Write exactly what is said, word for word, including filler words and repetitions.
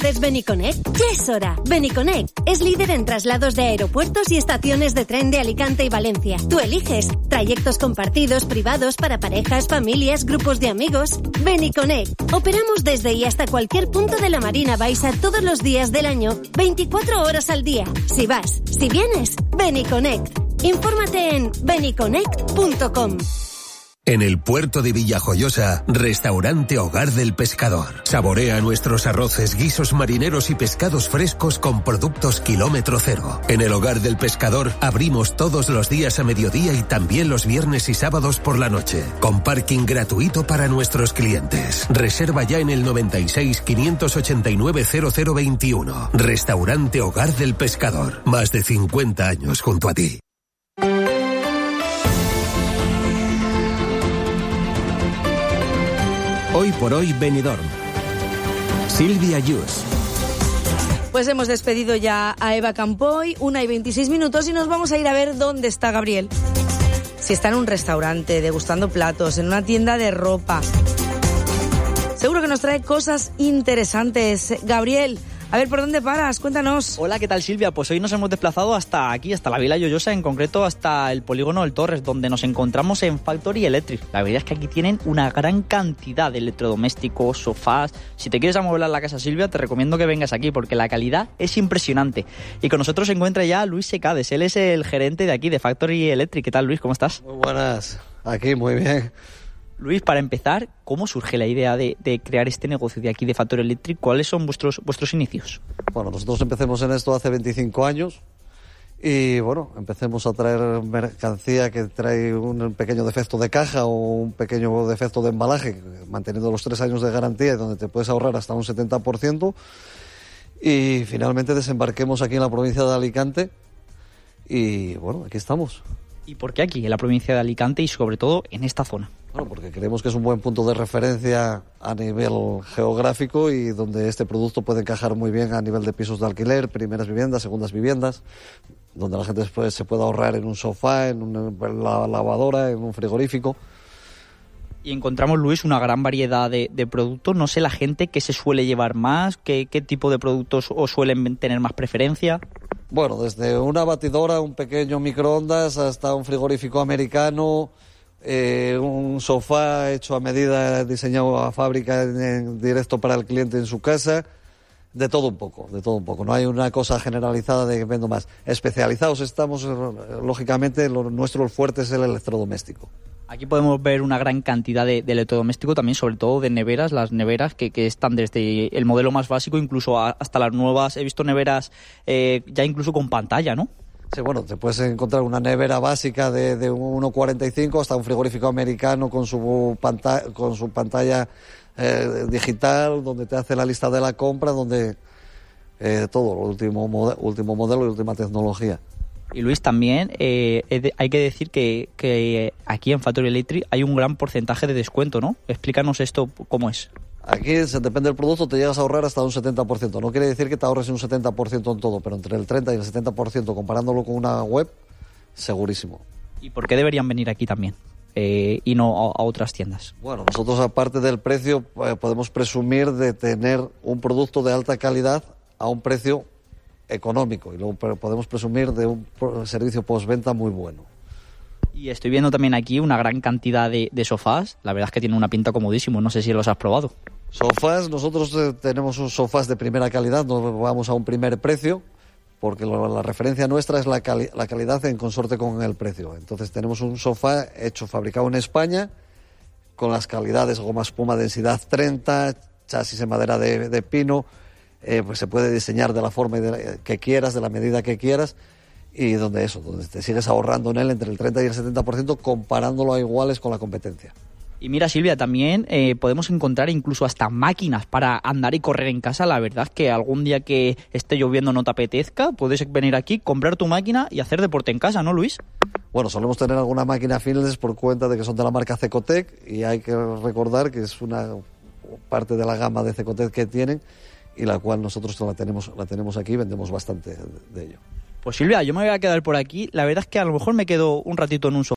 ¿Conoces Beniconnect? Ya es hora. Beniconnect es líder en traslados de aeropuertos y estaciones de tren de Alicante y Valencia. Tú eliges trayectos compartidos, privados, para parejas, familias, grupos de amigos. Beniconnect. Operamos desde y hasta cualquier punto de la Marina Baixa todos los días del año, veinticuatro horas al día. Si vas, si vienes, Beniconnect. Infórmate en beniconnect punto com. En el puerto de Villajoyosa, Restaurante Hogar del Pescador. Saborea nuestros arroces, guisos marineros y pescados frescos con productos kilómetro cero. En el Hogar del Pescador abrimos todos los días a mediodía y también los viernes y sábados por la noche, con parking gratuito para nuestros clientes. Reserva ya en el noventa y seis, quinientos ochenta y nueve, cero cero veintiuno. Restaurante Hogar del Pescador. Más de cincuenta años junto a ti. Hoy por hoy Benidorm. Silvia Yus. Pues hemos despedido ya a Eva Campoy, una y veintiséis minutos, y nos vamos a ir a ver dónde está Gabriel. Si está en un restaurante, degustando platos, en una tienda de ropa. Seguro que nos trae cosas interesantes. Gabriel, a ver, ¿por dónde paras? Cuéntanos. Hola, ¿qué tal, Silvia? Pues hoy nos hemos desplazado hasta aquí, hasta la Vila Lloyosa, en concreto hasta el polígono del Torres, donde nos encontramos en Factory Electric. La verdad es que aquí tienen una gran cantidad de electrodomésticos, sofás. Si te quieres amueblar la casa, Silvia, te recomiendo que vengas aquí, porque la calidad es impresionante. Y con nosotros se encuentra ya Luis Secades. Él es el gerente de aquí, de Factory Electric. ¿Qué tal, Luis? ¿Cómo estás? Muy buenas. Aquí, muy bien. Luis, para empezar, ¿cómo surge la idea de, de crear este negocio de aquí de Factory Electric? ¿Cuáles son vuestros, vuestros inicios? Bueno, nosotros empecemos en esto hace veinticinco años y, bueno, empecemos a traer mercancía que trae un pequeño defecto de caja o un pequeño defecto de embalaje, manteniendo los tres años de garantía y donde te puedes ahorrar hasta un setenta por ciento. Y finalmente desembarquemos aquí en la provincia de Alicante y, bueno, aquí estamos. ¿Y por qué aquí, en la provincia de Alicante y sobre todo en esta zona? Bueno, porque creemos que es un buen punto de referencia a nivel geográfico y donde este producto puede encajar muy bien a nivel de pisos de alquiler, primeras viviendas, segundas viviendas, donde la gente después se puede ahorrar en un sofá, en una lavadora, en un frigorífico. Y encontramos, Luis, una gran variedad de, de productos. No sé la gente qué se suele llevar más, qué, qué tipo de productos o suelen tener más preferencia. Bueno, desde una batidora, un pequeño microondas, hasta un frigorífico americano, eh, un sofá hecho a medida, diseñado a fábrica en, en directo para el cliente en su casa. De todo un poco, de todo un poco. No hay una cosa generalizada de que vendo más. Especializados estamos, lógicamente, lo nuestro fuerte es el electrodoméstico. Aquí podemos ver una gran cantidad de, de electrodoméstico, también sobre todo de neveras, las neveras que, que están desde el modelo más básico incluso a, hasta las nuevas. He visto neveras eh, ya incluso con pantalla, ¿no? Sí, bueno, te puedes encontrar una nevera básica de, de uno cuarenta y cinco hasta un frigorífico americano con su pantalla, con su pantalla eh, digital, donde te hace la lista de la compra, donde eh, todo, el último, mode, último modelo y última tecnología. Y Luis, también eh, hay que decir que, que aquí en Factory Electric hay un gran porcentaje de descuento, ¿no? Explícanos esto, ¿cómo es? Aquí, se depende del producto, te llegas a ahorrar hasta un setenta por ciento. No quiere decir que te ahorres un setenta por ciento en todo, pero entre el treinta y el setenta por ciento comparándolo con una web, segurísimo. ¿Y por qué deberían venir aquí también eh, y no a, a otras tiendas? Bueno, nosotros aparte del precio eh, podemos presumir de tener un producto de alta calidad a un precio económico y luego podemos presumir de un servicio postventa muy bueno. Y estoy viendo también aquí una gran cantidad de, de sofás. La verdad es que tiene una pinta comodísimo. No sé si los has probado. Sofás, nosotros eh, tenemos un sofás de primera calidad, no vamos a un primer precio, porque lo, la referencia nuestra es la, cali- la calidad en consorte con el precio. Entonces tenemos un sofá hecho, fabricado en España, con las calidades goma espuma densidad treinta, chasis en madera de, de pino, eh, pues se puede diseñar de la forma de la, que quieras, de la medida que quieras, y donde eso, donde te sigues ahorrando en él entre el treinta y el setenta por ciento comparándolo a iguales con la competencia. Y mira, Silvia, también eh, podemos encontrar incluso hasta máquinas para andar y correr en casa. La verdad es que algún día que esté lloviendo no te apetezca, puedes venir aquí, comprar tu máquina y hacer deporte en casa, ¿no, Luis? Bueno, solemos tener alguna máquina fitness por cuenta de que son de la marca Cecotec y hay que recordar que es una parte de la gama de Cecotec que tienen y la cual nosotros la tenemos, la tenemos aquí y vendemos bastante de ello. Pues Silvia, yo me voy a quedar por aquí. La verdad es que a lo mejor me quedo un ratito en un sofá.